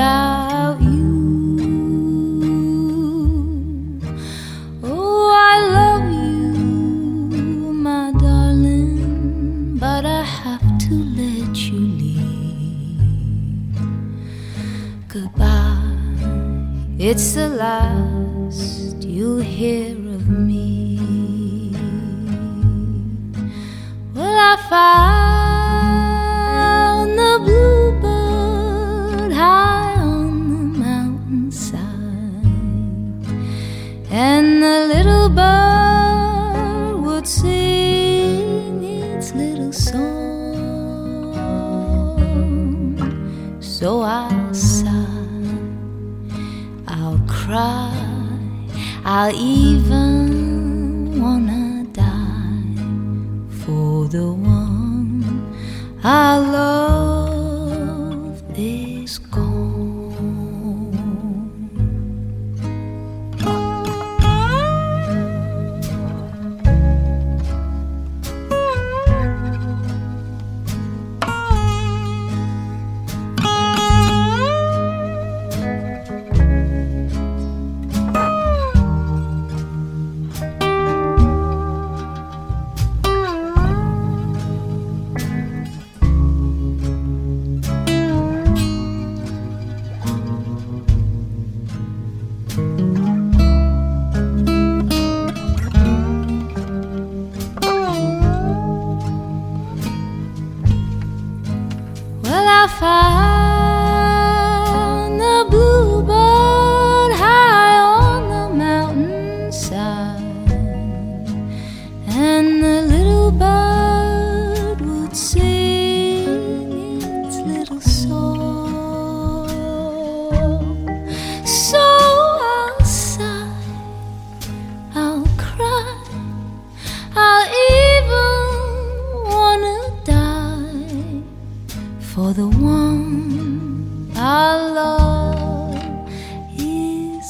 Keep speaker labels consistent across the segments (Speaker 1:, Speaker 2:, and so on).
Speaker 1: without you. Oh, I love you, my darling, but I have to let you leave. Goodbye, it's the last you'll hear of me. Well, I found the bluebird high on the mountainside, and the little bird would sing its little song. So I'll sigh, I'll cry, I'll even wanna die for the one I love is gone. Well, I found the bluebird high on the mountainside, and the little bird would sing its little song. So I'll sigh, I'll cry, I'll even wanna die for the one I love is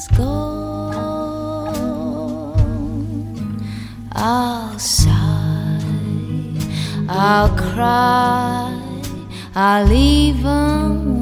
Speaker 1: gone. I'll sigh, I'll cry, I'll even